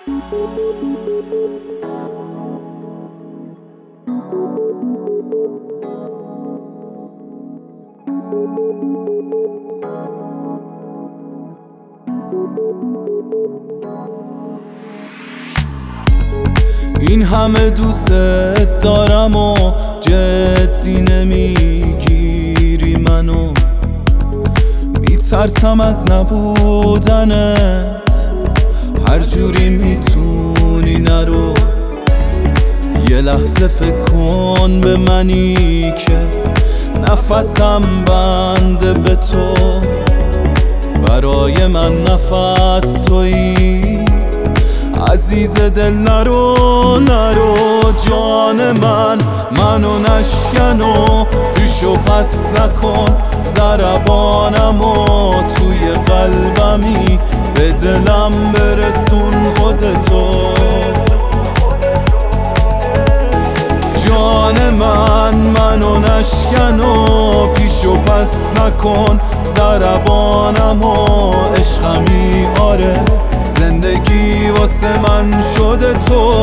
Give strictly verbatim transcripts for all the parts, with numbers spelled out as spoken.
این همه دوست دارم و جدی نمیگیری منو، میترسم از نبودنت، هر جوری میتونی نرو. یه لحظه فکر کن به منی که نفسم بنده به تو، برای من نفس تویی عزیز دل. نرو نرو جان من، منو نشکن و پیشو پس نکن، ضربانمو توی قلبمی به دلم برسون خودتو. جان من، منو نشکن و پیشو پس نکن، ضربانمو عشقمی آره، زندگی واسه من شده تو.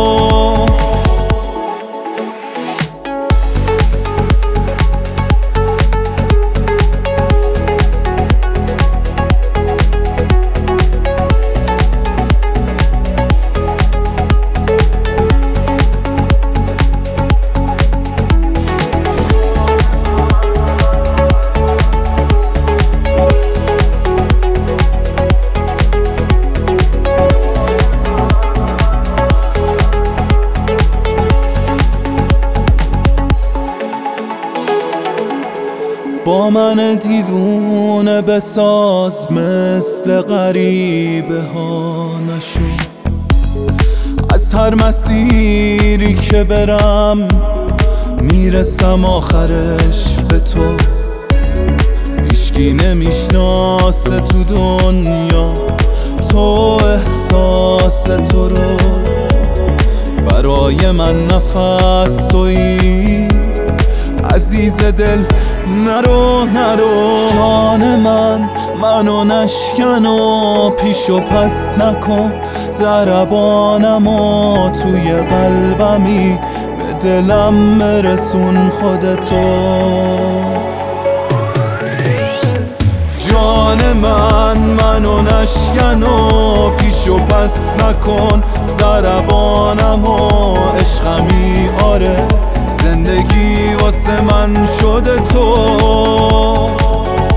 با من دیوونه بساز، مثل غریبه ها نشو. از هر مسیری که برم میرسم آخرش به تو. هیچکی نمیشناسه تو دنیا تو احساس تو رو، برای من نفس تویی عزیز دل. نرو نرو جان من، منو نشکن و پیشو پس نکن، ضربانمو توی قلبمی به دلم برسون خودتو. جان من، منو نشکن و پیشو پس نکن، ضربانمو عشقمی آره، زندگی واسه من شده تو.